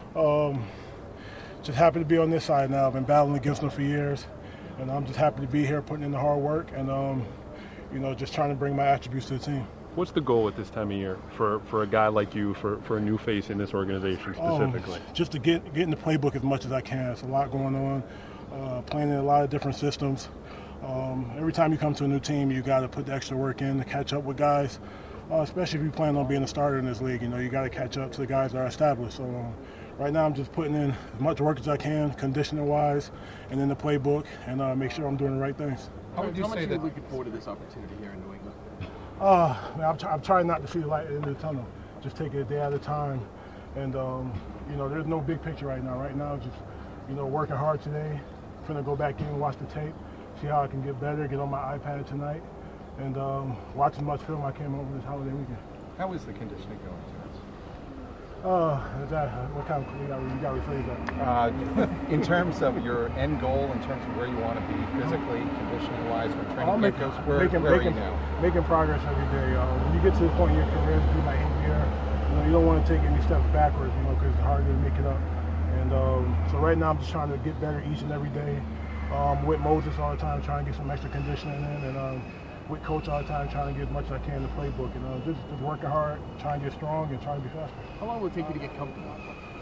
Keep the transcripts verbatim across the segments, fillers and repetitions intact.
Um, just happy to be on this side now. I've been battling against them for years, and I'm just happy to be here, putting in the hard work, and um, you know, just trying to bring my attributes to the team. What's the goal at this time of year for, for a guy like you, for, for a new face in this organization specifically? Um, just to get get in the playbook as much as I can. There's a lot going on, uh, playing in a lot of different systems. Um, every time you come to a new team, you got to put the extra work in to catch up with guys, uh, especially if you plan on being a starter in this league. You know, you got to catch up to the guys that are established. So um, right now I'm just putting in as much work as I can, conditioning-wise, and in the playbook, and uh, make sure I'm doing the right things. How would you How say much that? are you looking forward to this opportunity here in New England? Uh, I'm, try- I'm trying not to see the light at the end of the tunnel. Just take it a day at a time. And, um, you know, there's no big picture right now. Right now, just, you know, working hard today. Finna go back in, watch the tape, see how I can get better, get on my iPad tonight, and um, watch as much film I can over this holiday weekend. How is the conditioning going, Terrence? Uh, is that, what kind of, you got, you got to rephrase that. Uh, in terms of your end goal, in terms of where you want to be physically, conditioning-wise, when training I'm camp making, goes, where, making, where making, are you now? making progress every day. Uh, when you get to this point in your career, this be my eighth year, you know, you don't want to take any steps backwards, you know, because it's harder to make it up. And um, so right now I'm just trying to get better each and every day. Um, with Moses all the time, trying to get some extra conditioning in, and um, with Coach all the time, trying to get as much as I can in the playbook. And uh, just, just working hard, trying to get strong, and trying to be faster. How long will it take you to get comfortable?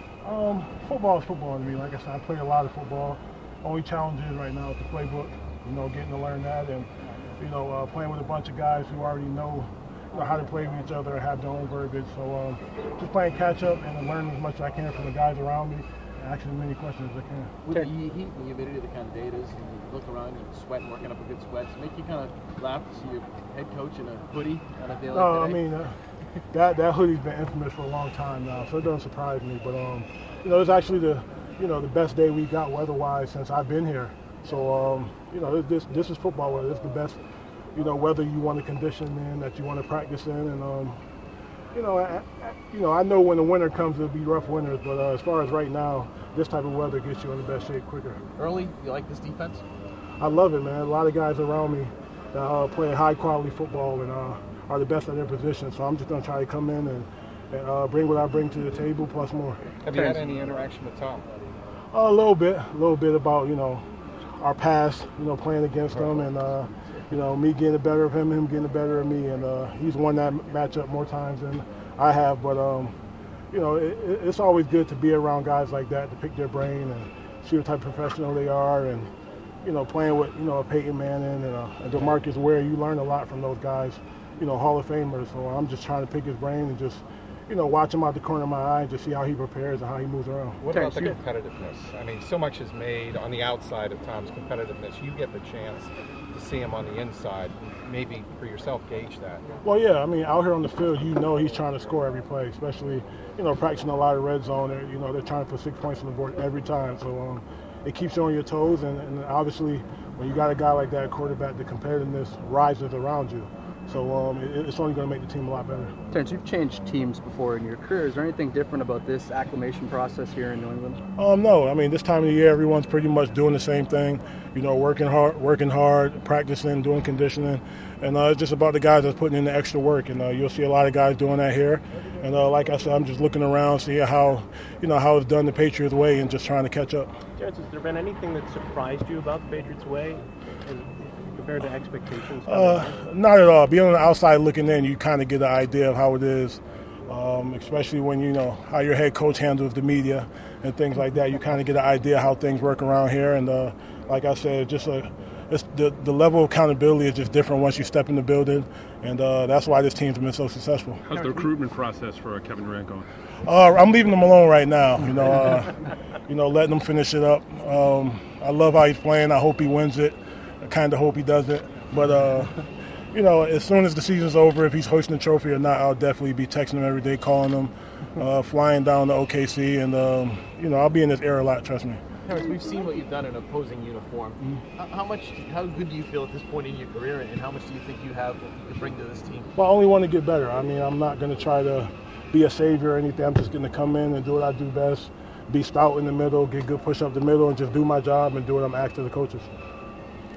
Um, football is football to me. Like I said, I play a lot of football. Only challenge is right now with the playbook, you know, getting to learn that, and you know, uh, playing with a bunch of guys who already know, you know how to play with each other and have their own verbiage. So um, just playing catch up and learning as much as I can from the guys around me. Asking as many questions as I can. With the heat and the humidity, the kind of day it is, and you look around and you're sweating, working up a good sweat, does it make you kind of laugh to see your head coach in a hoodie on a day like No, I today? mean, uh, that that hoodie's been infamous for a long time now, so it doesn't surprise me. But um, you know, it's actually the you know the best day we got weather-wise since I've been here. So um, you know, this this is football weather. It's the best you know weather you want to condition in, that you want to practice in, and um, you know, I, I, you know, I know when the winter comes, it'll be rough winters. But uh, as far as right now, this type of weather gets you in the best shape quicker. Early, you like this defense? I love it, man. A lot of guys around me that uh, play high quality football and uh, are the best at their position. So I'm just going to try to come in and, and uh, bring what I bring to the table plus more. Have you had any interaction with Tom? Uh, a little bit, a little bit about you know our past, you know, playing against him, and uh, you know me getting the better of him, him getting the better of me, and uh, he's won that matchup more times than I have. But um, you know, it, it's always good to be around guys like that, to pick their brain and see what type of professional they are, and you know, playing with you know Peyton Manning and, uh, and DeMarcus Ware, you learn a lot from those guys, you know, Hall of Famers. So I'm just trying to pick his brain and just you know watch him out the corner of my eye and just see how he prepares and how he moves around. What about the competitiveness? I mean, so much is made on the outside of Tom's competitiveness. You get the chance to see him on the inside. Maybe for yourself, gauge that. Well, yeah, I mean, out here on the field, you know he's trying to score every play, especially, you know, practicing a lot of red zone. They're, you know, they're trying to put six points on the board every time. So um, it keeps you on your toes, and, and obviously when you got a guy like that, quarterback, the competitiveness rises around you. So um, it, it's only going to make the team a lot better. Terrence, you've changed teams before in your career. Is there anything different about this acclimation process here in New England? Um, no, I mean, this time of the year, everyone's pretty much doing the same thing. You know, working hard, working hard, practicing, doing conditioning, and uh, it's just about the guys that's putting in the extra work. And uh, you'll see a lot of guys doing that here. And uh, like I said, I'm just looking around, seeing how, you know, how it's done the Patriots way, and just trying to catch up. Terrence, has there been anything that surprised you about the Patriots way? And compared to expectations? Uh, not at all. Being on the outside looking in, you kind of get an idea of how it is, um, especially when you know how your head coach handles the media and things like that. You kind of get an idea how things work around here. And uh, like I said, just a, it's the, the level of accountability is just different once you step in the building, and uh, that's why this team's been so successful. How's the recruitment process for Kevin Durant going? Uh, I'm leaving him alone right now. You know, uh, you know, letting him finish it up. Um, I love how he's playing. I hope he wins it. I kind of hope he does it. But, uh, you know, as soon as the season's over, if he's hoisting the trophy or not, I'll definitely be texting him every day, calling him, uh, flying down to O K C. And, um, you know, I'll be in this era a lot, trust me. Terrence, we've seen what you've done in an opposing uniform. Mm-hmm. How, how much, how good do you feel at this point in your career, and how much do you think you have to bring to this team? Well, I only want to get better. I mean, I'm not going to try to be a savior or anything. I'm just going to come in and do what I do best, be stout in the middle, get good push up the middle, and just do my job and do what I'm asked of the coaches.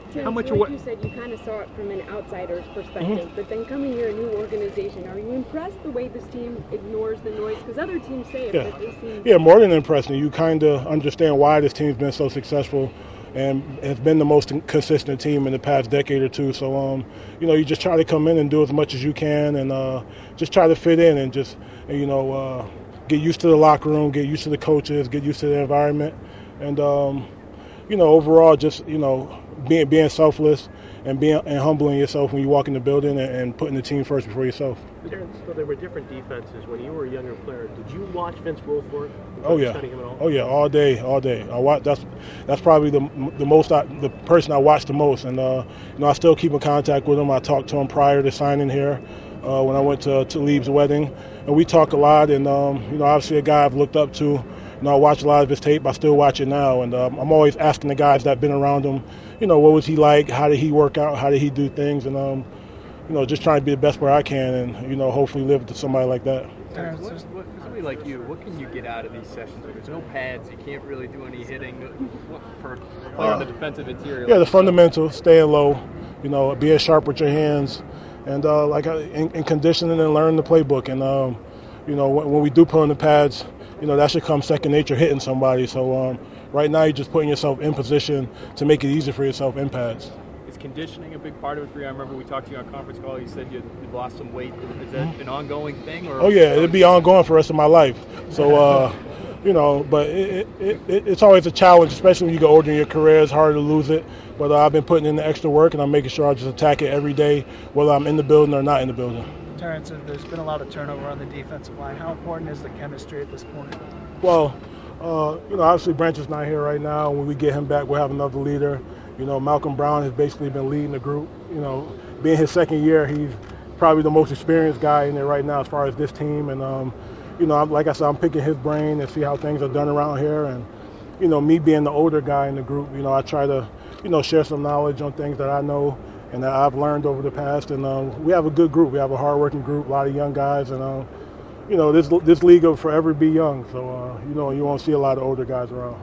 Terrence, How much like of what- you said, you kind of saw it from an outsider's perspective, Mm-hmm. but then coming here, a new organization, are you impressed the way this team ignores the noise? Because other teams say it, Yeah. but they seem... Yeah, more than impressing. You kind of understand why this team's been so successful and has been the most consistent team in the past decade or two. So, um, you know, you just try to come in and do as much as you can and uh, just try to fit in and just, you know, uh, get used to the locker room, get used to the coaches, get used to the environment. And, um, you know, overall just, you know, being being selfless and being and humbling yourself when you walk in the building and, and putting the team first before yourself. Terrence, so there were different defenses. When you were a younger player, did you watch Vince Wilfork? Oh yeah, Studying him at all? oh yeah, all day, all day. I watch. That's that's probably the the most I, the person I watch the most, and uh, you know I still keep in contact with him. I talked to him prior to signing here uh, when I went to Talib's wedding, and we talk a lot. And um, you know, obviously a guy I've looked up to. You know, I watch a lot of his tape. I still watch it now, and um, I'm always asking the guys that've been around him. You know, what was he like? How did he work out? How did he do things? And um, you know, just trying to be the best player I can, and you know, hopefully live to somebody like that. Terrence, what, what, for somebody like you, what can you get out of these sessions? There's no pads, you can't really do any hitting. What, for a player Uh, on the defensive interior? Yeah, like the fundamentals, staying low, you know, being sharp with your hands, and uh, like uh, in, in conditioning and learning the playbook. And um, you know, when, when we do put on the pads, you know, that should come second nature hitting somebody. So um, right now, you're just putting yourself in position to make it easy for yourself in pads. Is conditioning a big part of it for you? I remember we talked to you on a conference call. You said you, you've lost some weight. Is that an ongoing thing? Or Oh yeah, it'll be ongoing for the rest of my life. So, uh, you know, but it, it, it, it's always a challenge, especially when you get older in your career. It's hard to lose it. But uh, I've been putting in the extra work, and I'm making sure I just attack it every day, whether I'm in the building or not in the building. Terrence, there's been a lot of turnover on the defensive line. How important is the chemistry at this point? Well, uh, you know, obviously Branch is not here right now. When we get him back, we'll have another leader. You know, Malcolm Brown has basically been leading the group. You know, being his second year, he's probably the most experienced guy in there right now as far as this team. And, um, you know, I'm, like I said, I'm picking his brain and see how things are done around here. And, you know, me being the older guy in the group, you know, I try to, you know, share some knowledge on things that I know and that I've learned over the past. And um, we have a good group. We have a hardworking group, a lot of young guys. And, um, you know, this this league will forever be young. So, uh, you know, you won't see a lot of older guys around.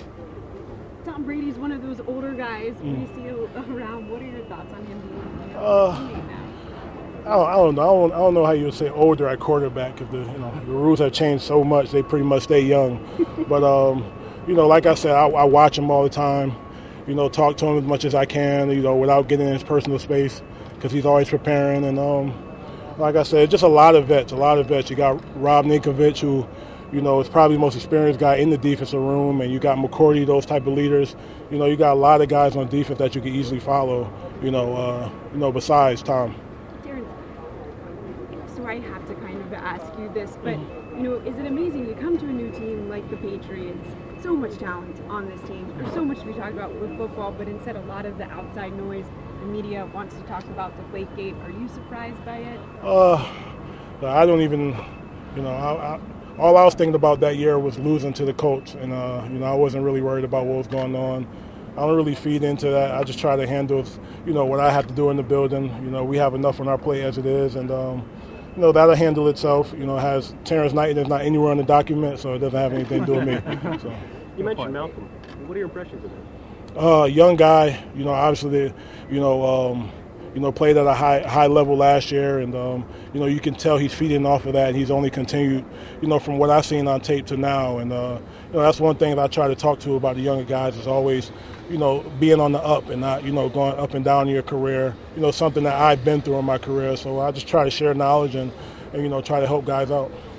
Tom Brady's one of those older guys we see around. What are your thoughts on him being, you know, Uh, teammate now? I don't, I don't know. I don't, I don't know how you would say older at quarterback because the you know the rules have changed so much. They pretty much stay young. But um, you know, like I said, I, I watch him all the time. You know, talk to him as much as I can. You know, without getting in his personal space because he's always preparing. And um, like I said, just a lot of vets. A lot of vets. You got Rob Ninkovich, who, you know, is probably the most experienced guy in the defensive room, and you got McCourty, those type of leaders. You know, you got a lot of guys on defense that you can easily follow. You know, uh, you know, besides Tom. Terrence, so I have to kind of ask you this, but you know, is it amazing to come to a new team like the Patriots? So much talent on this team. There's so much to be talked about with football, but instead a lot of the outside noise, the media wants to talk about Deflategate. Are you surprised by it? Uh, I don't even, you know, I, I, all I was thinking about that year was losing to the Colts, and uh, you know, I wasn't really worried about what was going on. I don't really feed into that. I just try to handle, you know, what I have to do in the building. You know, we have enough on our plate as it is, and um, you know, that'll handle itself. You know, it has Terrence Knight is not anywhere on the document, so it doesn't have anything to do with me. So. You mentioned Malcolm. What are your impressions of him? Uh, young guy, you know, obviously, you know, um, you know, played at a high high level last year, and um, you know, you can tell he's feeding off of that. And he's only continued, you know, from what I've seen on tape to now, and uh, you know, that's one thing that I try to talk to about the younger guys is always, you know, being on the up and not, you know, going up and down in your career. You know, something that I've been through in my career. So I just try to share knowledge and, and you know, try to help guys out.